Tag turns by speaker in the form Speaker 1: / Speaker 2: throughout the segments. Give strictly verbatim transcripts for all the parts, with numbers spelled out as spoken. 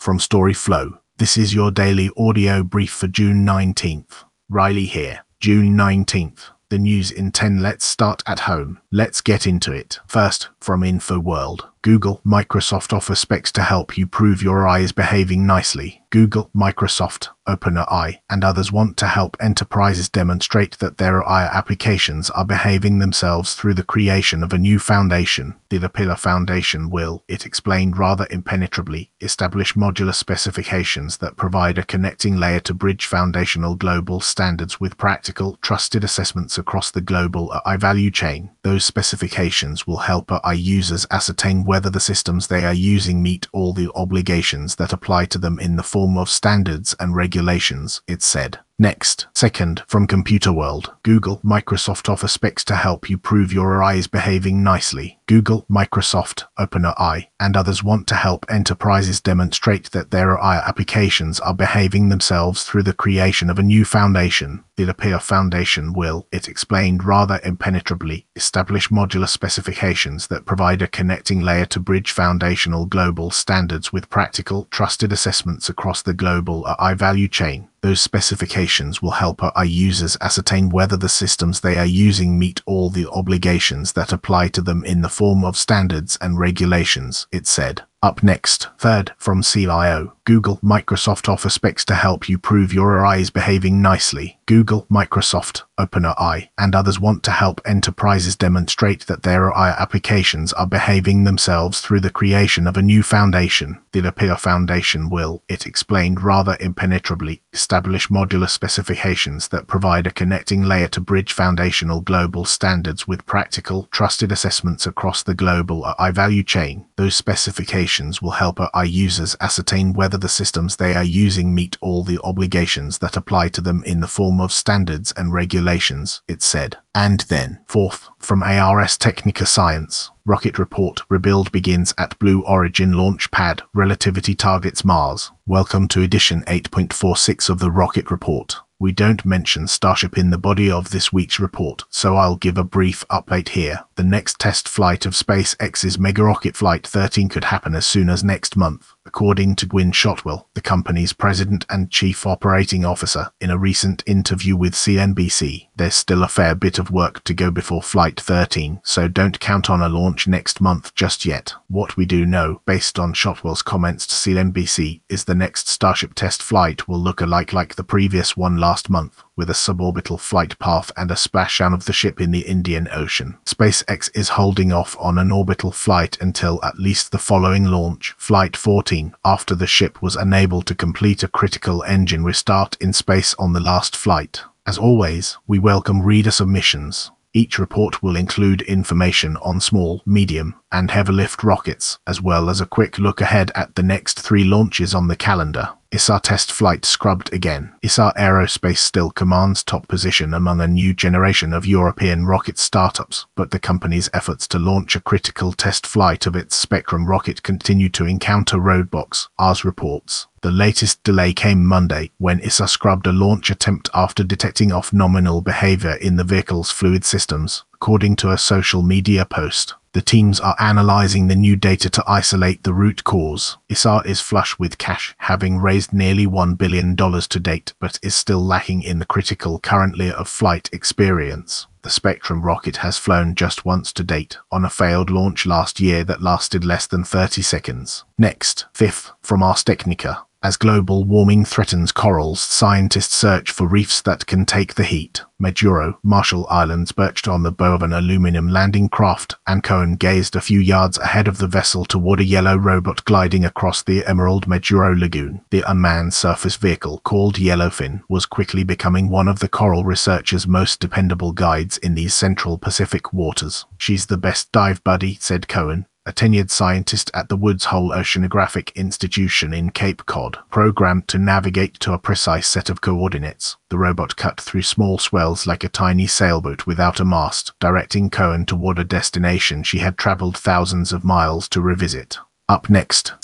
Speaker 1: from Storyflow. This is your daily audio brief for June nineteenth. Riley here. June nineteenth. The news in ten. Let's start at home. Let's get into it. First, from InfoWorld. Google, Microsoft offer specs to help you prove your A I is behaving nicely. Google, Microsoft, OpenAI, and others want to help enterprises demonstrate that their A I applications are behaving themselves through the creation of a new foundation. The Pillar Foundation will, it explained rather impenetrably, establish modular specifications that provide a connecting layer to bridge foundational global standards with practical, trusted assessments across the global A I value chain. Those specifications will help A I users ascertain whether the systems they are using meet all the obligations that apply to them in the form of standards and regulations, it said. Next, second, from Computerworld. Google, Microsoft offer specs to help you prove your A I is behaving nicely. Google, Microsoft, OpenAI, and others want to help enterprises demonstrate that their A I applications are behaving themselves through the creation of a new foundation. The Pillar Foundation will, it explained rather impenetrably, establish modular specifications that provide a connecting layer to bridge foundational global standards with practical, trusted assessments across the global A I value chain. Those specifications will help A I users ascertain whether the systems they are using meet all the obligations that apply to them in the form of standards and regulations, it said. Up next, third, from C I O. Google, Microsoft offer specs to help you prove your A I is behaving nicely. Google, Microsoft, OpenAI, and others want to help enterprises demonstrate that their A I applications are behaving themselves through the creation of a new foundation. The Pillar Foundation will, it explained rather impenetrably, establish modular specifications that provide a connecting layer to bridge foundational global standards with practical, trusted assessments across the global A I value chain. Those specifications will help A I users ascertain whether the systems they are using meet all the obligations that apply to them in the form of standards and regulations, it said. And then, fourth, from Ars Technica Science. Rocket report, rebuild begins at Blue Origin launch pad, relativity targets Mars. Welcome to edition eight point four six of the Rocket Report. We don't mention Starship in the body of this week's report, so I'll give a brief update here. The next test flight of SpaceX's mega rocket Flight thirteen could happen as soon as next month, according to Gwynne Shotwell, the company's president and chief operating officer, in a recent interview with C N B C. There's still a fair bit of work to go before Flight thirteen, so don't count on a launch next month just yet. What we do know, based on Shotwell's comments to C N B C, is the next Starship test flight will look alike like the previous one last month, with a suborbital flight path and a splashdown of the ship in the Indian Ocean. SpaceX is holding off on an orbital flight until at least the following launch, Flight fourteen, after the ship was unable to complete a critical engine restart in space on the last flight. As always, we welcome reader submissions. Each report will include information on small, medium, and heavy lift rockets, as well as a quick look ahead at the next three launches on the calendar. I S A test flight scrubbed again. I S A Aerospace still commands top position among a new generation of European rocket startups, but the company's efforts to launch a critical test flight of its Spectrum rocket continue to encounter roadblocks, Ars reports. The latest delay came Monday, when I S A scrubbed a launch attempt after detecting off-nominal behavior in the vehicle's fluid systems, according to a social media post. The teams are analyzing the new data to isolate the root cause. I S A is flush with cash, having raised nearly one billion dollars to date, but is still lacking in the critical current layer of flight experience. The Spectrum rocket has flown just once to date, on a failed launch last year that lasted less than thirty seconds. Next, fifth, from Ars Technica. As global warming threatens corals, scientists search for reefs that can take the heat. Majuro, Marshall Islands, perched on the bow of an aluminum landing craft, and Cohen gazed a few yards ahead of the vessel toward a yellow robot gliding across the Emerald Majuro Lagoon. The unmanned surface vehicle, called Yellowfin, was quickly becoming one of the coral researchers' most dependable guides in these Central Pacific waters. She's the best dive buddy, said Cohen, a tenured scientist at the Woods Hole Oceanographic Institution in Cape Cod, programmed to navigate to a precise set of coordinates. The robot cut through small swells like a tiny sailboat without a mast, directing Cohen toward a destination she had traveled thousands of miles to revisit. Up next, sixth,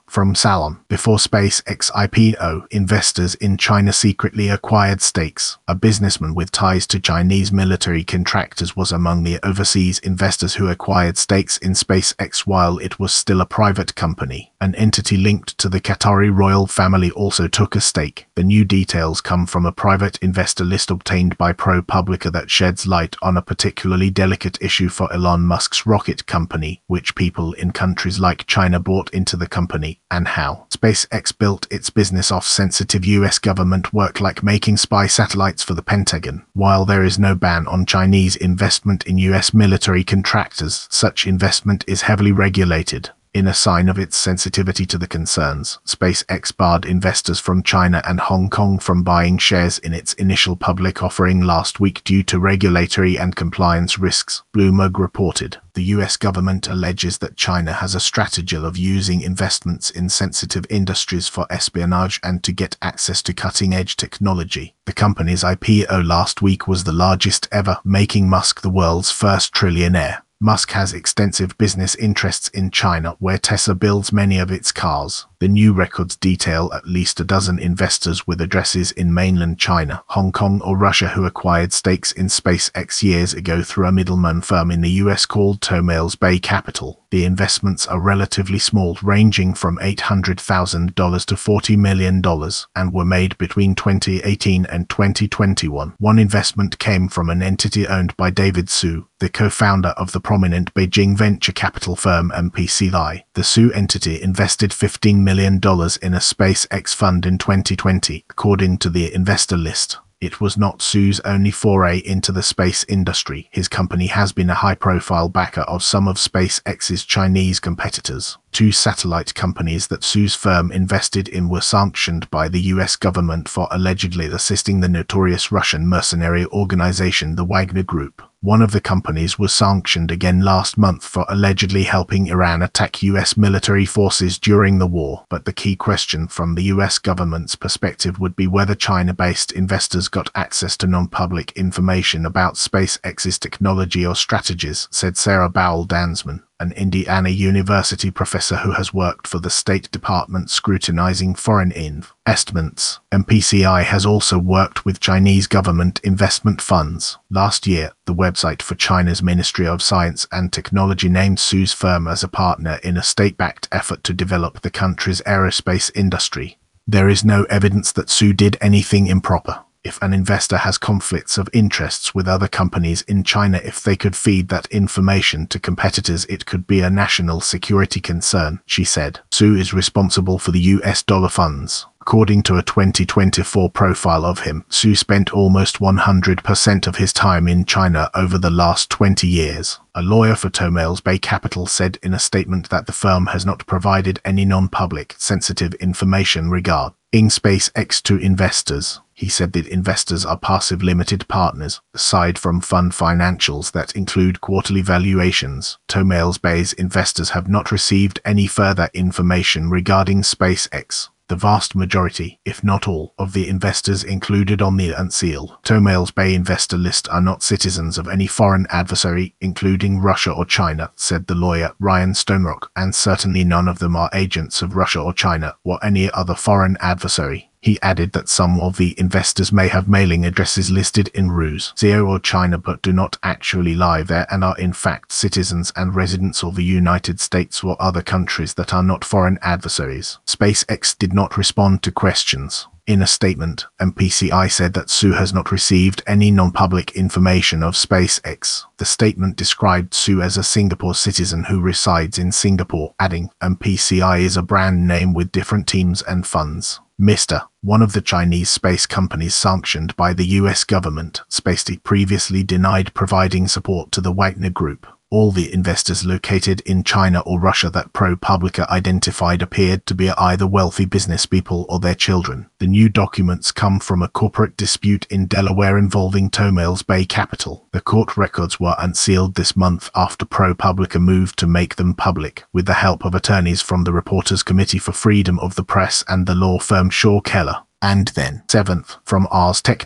Speaker 1: from Salon. Before SpaceX I P O, investors in China secretly acquired stakes. A businessman with ties to Chinese military contractors was among the overseas investors who acquired stakes in SpaceX while it was still a private company. An entity linked to the Qatari royal family also took a stake. The new details come from a private investor list obtained by ProPublica that sheds light on a particularly delicate issue for Elon Musk's rocket company, which people in countries like China bought into the company, and how SpaceX built its business off sensitive U S government work like making spy satellites for the Pentagon. While there is no ban on Chinese investment in U S military contractors, such investment is heavily regulated. In a sign of its sensitivity to the concerns, SpaceX barred investors from China and Hong Kong from buying shares in its initial public offering last week due to regulatory and compliance risks, Bloomberg reported. The U S government alleges that China has a strategy of using investments in sensitive industries for espionage and to get access to cutting-edge technology. The company's I P O last week was the largest ever, making Musk the world's first trillionaire. Musk has extensive business interests in China, where Tesla builds many of its cars. The new records detail at least a dozen investors with addresses in mainland China, Hong Kong or Russia who acquired stakes in SpaceX years ago through a middleman firm in the U S called Tomales Bay Capital. The investments are relatively small, ranging from eight hundred thousand dollars to forty million dollars, and were made between twenty eighteen and twenty twenty-one. One investment came from an entity owned by David Su, the co-founder of the prominent Beijing venture capital firm M P C I. The Su entity invested fifteen million dollars in a SpaceX fund in twenty twenty, according to the investor list. It was not Su's only foray into the space industry. His company has been a high-profile backer of some of SpaceX's Chinese competitors. Two satellite companies that Su's firm invested in were sanctioned by the U S government for allegedly assisting the notorious Russian mercenary organization the Wagner Group. One of the companies was sanctioned again last month for allegedly helping Iran attack U S military forces during the war. But the key question from the U S government's perspective would be whether China-based investors got access to non-public information about SpaceX's technology or strategies, said Sarah Bowell-Dansman, an Indiana University professor who has worked for the State Department scrutinizing foreign investments. M P C I has also worked with Chinese government investment funds. Last year, the website for China's Ministry of Science and Technology named Su's firm as a partner in a state-backed effort to develop the country's aerospace industry. There is no evidence that Su did anything improper. If an investor has conflicts of interests with other companies in China, if they could feed that information to competitors, it could be a national security concern, she said. Su is responsible for the U S dollar funds. According to a twenty twenty-four profile of him, Su spent almost one hundred percent of his time in China over the last twenty years. A lawyer for Tomales Bay Capital said in a statement that the firm has not provided any non-public, sensitive information regarding SpaceX to investors. He said that investors are passive limited partners. Aside from fund financials that include quarterly valuations, Tomales Bay's investors have not received any further information regarding SpaceX. The vast majority, if not all, of the investors included on the unsealed Tomales Bay investor list are not citizens of any foreign adversary, including Russia or China, said the lawyer Ryan Stonerock, and certainly none of them are agents of Russia or China or any other foreign adversary. He added that some of the investors may have mailing addresses listed in Russia or China but do not actually live there and are in fact citizens and residents of the United States or other countries that are not foreign adversaries. SpaceX did not respond to questions. In a statement, M P C I said that Su has not received any non-public information of SpaceX. The statement described Su as a Singapore citizen who resides in Singapore, adding, M P C I is a brand name with different teams and funds. Mister One of the Chinese space companies sanctioned by the U S government, SpaceX previously denied providing support to the Wagner Group. All the investors located in China or Russia that ProPublica identified appeared to be either wealthy business people or their children. The new documents come from a corporate dispute in Delaware involving Tomales Bay Capital. The court records were unsealed this month after ProPublica moved to make them public, with the help of attorneys from the Reporters Committee for Freedom of the Press and the law firm Shaw Keller. And then, seventh, from Ars Technica.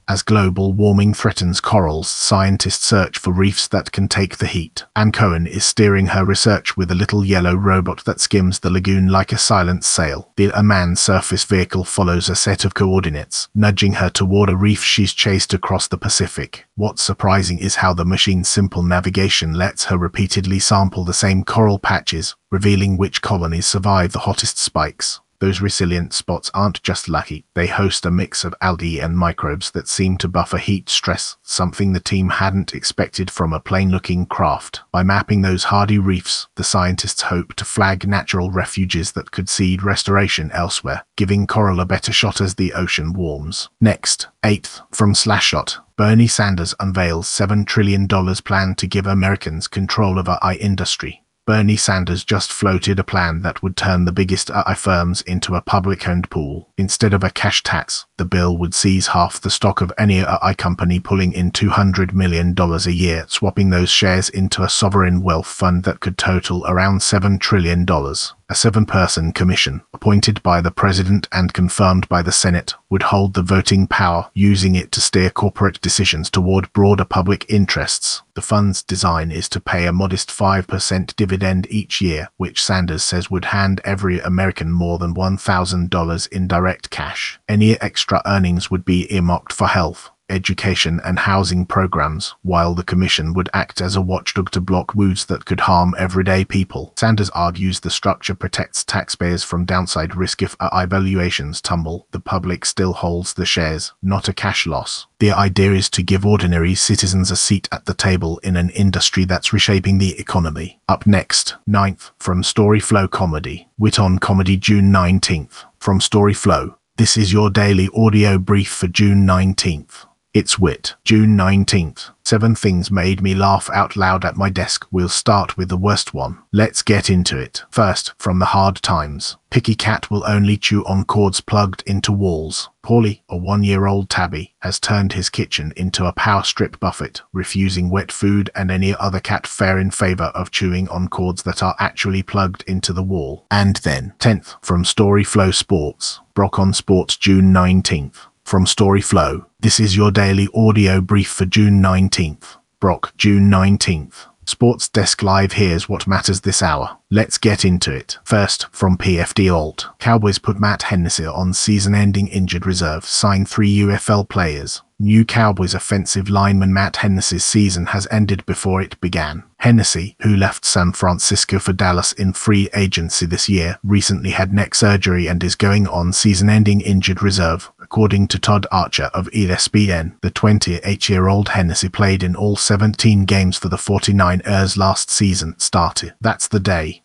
Speaker 1: As global warming threatens corals, scientists search for reefs that can take the heat. Anne Cohen is steering her research with a little yellow robot that skims the lagoon like a silent sail. The unmanned surface vehicle follows a set of coordinates, nudging her toward a reef she's chased across the Pacific. What's surprising is how the machine's simple navigation lets her repeatedly sample the same coral patches, revealing which colonies survive the hottest spikes. Those resilient spots aren't just lucky, they host a mix of algae and microbes that seem to buffer heat stress, something the team hadn't expected from a plain-looking craft. By mapping those hardy reefs, the scientists hope to flag natural refuges that could seed restoration elsewhere, giving coral a better shot as the ocean warms. Next, eighth, from Slashshot, Bernie Sanders unveils seven trillion dollars plan to give Americans control over A I industry. Bernie Sanders just floated a plan that would turn the biggest A I firms into a public-owned pool. Instead of a cash tax, the bill would seize half the stock of any A I company, pulling in two hundred million dollars a year, swapping those shares into a sovereign wealth fund that could total around seven trillion dollars. A seven-person commission, appointed by the president and confirmed by the Senate, would hold the voting power, using it to steer corporate decisions toward broader public interests. The fund's design is to pay a modest five percent dividend each year, which Sanders says would hand every American more than one thousand dollars in direct cash. Any extra earnings would be earmarked for health, education and housing programs, while the commission would act as a watchdog to block moves that could harm everyday people. Sanders argues the structure protects taxpayers from downside risk if A I valuations tumble. The public still holds the shares, not a cash loss. The idea is to give ordinary citizens a seat at the table in an industry that's reshaping the economy. Up next, ninth, from Storyflow Comedy. Wit on Comedy, June nineteenth. From Storyflow, this is your daily audio brief for June nineteenth. It's Wit, June nineteenth. Seven things made me laugh out loud at my desk. We'll start with the worst one. Let's get into it. First, from the hard times. Picky cat will only chew on cords plugged into walls. Paulie, a one-year-old tabby, has turned his kitchen into a power strip buffet, refusing wet food and any other cat fare in favor of chewing on cords that are actually plugged into the wall. And then, tenth, from Storyflow Sports. Brock on Sports, June nineteenth. From Storyflow, this is your daily audio brief for June nineteenth. Brock, June nineteenth. Sports Desk Live, here's what matters this hour. Let's get into it. First, from P F D Alt. Cowboys put Matt Hennessy on season-ending injured reserve, sign three U F L players. New Cowboys offensive lineman Matt Hennessy's season has ended before it began. Hennessy, who left San Francisco for Dallas in free agency this year, recently had neck surgery and is going on season-ending injured reserve, according to Todd Archer of E S P N. The twenty-eight-year-old Hennessy played in all seventeen games for the forty-niners last season. Started. That's the day.